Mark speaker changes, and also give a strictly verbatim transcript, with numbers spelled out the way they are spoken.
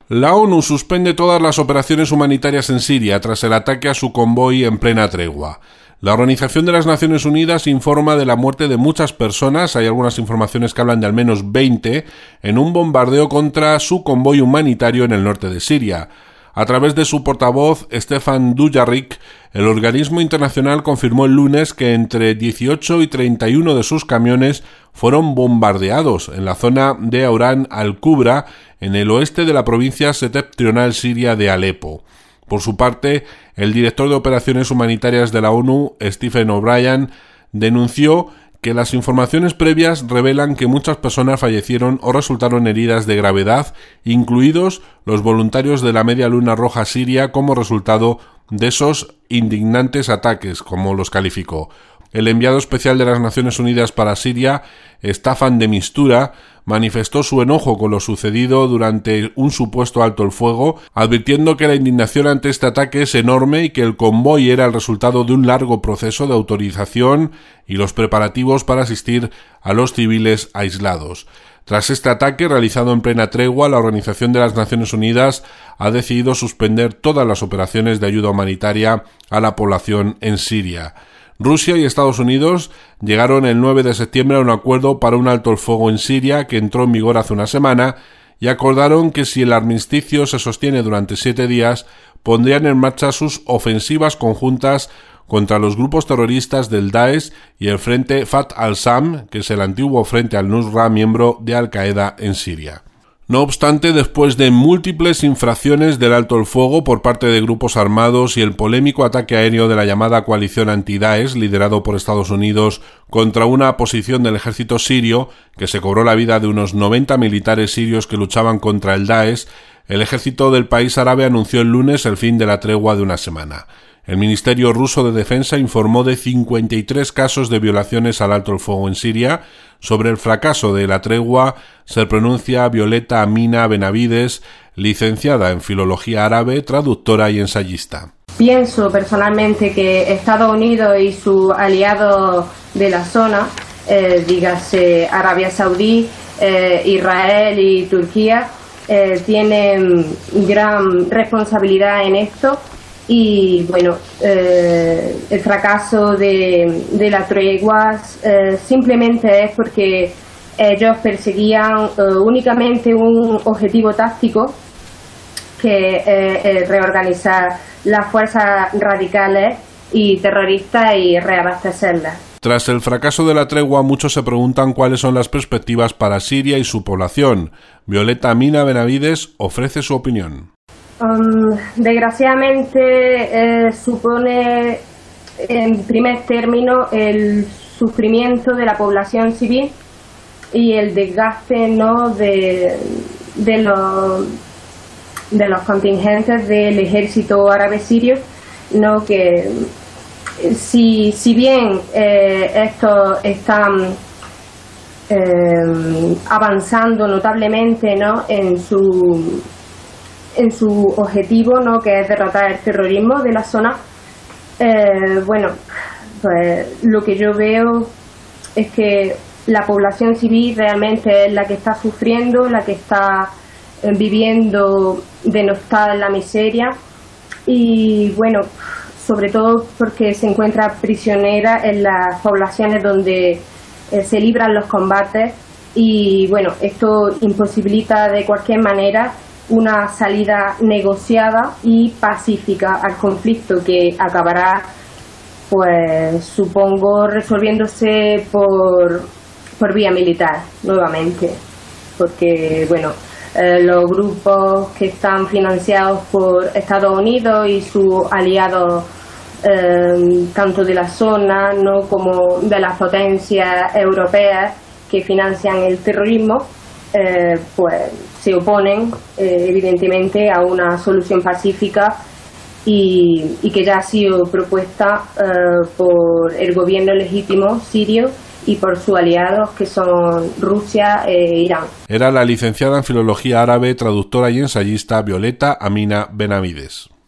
Speaker 1: La ONU suspende todas las operaciones humanitarias en Siria tras el ataque a su convoy en plena tregua. La Organización de las Naciones Unidas informa de la muerte de muchas personas, hay algunas informaciones que hablan de al menos veinte, en un bombardeo contra su convoy humanitario en el norte de Siria. A través de su portavoz, Stefan Dujarric, el organismo internacional confirmó el lunes que entre dieciocho y treinta y uno de sus camiones fueron bombardeados en la zona de Auran al-Kubra, en el oeste de la provincia septentrional siria de Alepo. Por su parte, el director de operaciones humanitarias de la ONU, Stephen O'Brien, denunció que las informaciones previas revelan que muchas personas fallecieron o resultaron heridas de gravedad, incluidos los voluntarios de la Media Luna Roja siria, como resultado de esos indignantes ataques, como los calificó. El enviado especial de las Naciones Unidas para Siria, Staffan de Mistura, manifestó su enojo con lo sucedido durante un supuesto alto el fuego, advirtiendo que la indignación ante este ataque es enorme y que el convoy era el resultado de un largo proceso de autorización y los preparativos para asistir a los civiles aislados. Tras este ataque realizado en plena tregua, la Organización de las Naciones Unidas ha decidido suspender todas las operaciones de ayuda humanitaria a la población en Siria. Rusia y Estados Unidos llegaron el nueve de septiembre a un acuerdo para un alto el fuego en Siria que entró en vigor hace una semana y acordaron que si el armisticio se sostiene durante siete días, pondrían en marcha sus ofensivas conjuntas contra los grupos terroristas del Daesh y el Frente Fatah al-Sham, que es el antiguo Frente al-Nusra, miembro de Al-Qaeda en Siria. No obstante, después de múltiples infracciones del alto el fuego por parte de grupos armados y el polémico ataque aéreo de la llamada coalición anti-Daesh, liderado por Estados Unidos, contra una posición del ejército sirio, que se cobró la vida de unos noventa militares sirios que luchaban contra el Daesh, el ejército del país árabe anunció el lunes el fin de la tregua de una semana. El Ministerio ruso de Defensa informó de cincuenta y tres casos de violaciones al alto el fuego en Siria. Sobre el fracaso de la tregua se pronuncia Violeta Amina Benavides, licenciada en Filología Árabe, traductora y ensayista.
Speaker 2: Pienso personalmente que Estados Unidos y sus aliados de la zona, eh, dígase Arabia Saudí, eh, Israel y Turquía, eh, tienen gran responsabilidad en esto. Y bueno, eh, el fracaso de, de la tregua eh, simplemente es porque ellos perseguían eh, únicamente un objetivo táctico, que es eh, reorganizar las fuerzas radicales y terroristas y reabastecerlas.
Speaker 1: Tras el fracaso de la tregua, muchos se preguntan cuáles son las perspectivas para Siria y su población. Violeta Amina Benavides ofrece su opinión.
Speaker 2: Um, desgraciadamente eh, supone en primer término el sufrimiento de la población civil y el desgaste no de, de, los, de los contingentes del ejército árabe sirio, no que si, si bien eh, estos están eh, avanzando notablemente no en su en su objetivo, ¿no?, que es derrotar el terrorismo de la zona, eh, bueno, pues lo que yo veo es que la población civil realmente es la que está sufriendo, la que está eh, viviendo denostada en la miseria y, bueno, sobre todo porque se encuentra prisionera en las poblaciones donde eh, se libran los combates y, bueno, esto imposibilita de cualquier manera una salida negociada y pacífica al conflicto que acabará, pues supongo, resolviéndose por, por vía militar nuevamente, porque bueno, eh, los grupos que están financiados por Estados Unidos y sus aliados eh, tanto de la zona no como de las potencias europeas que financian el terrorismo, Eh, pues se oponen eh, evidentemente a una solución pacífica y, y que ya ha sido propuesta eh, por el gobierno legítimo sirio y por sus aliados que son Rusia e Irán.
Speaker 1: Era la licenciada en Filología Árabe, traductora y ensayista Violeta Amina Benavides.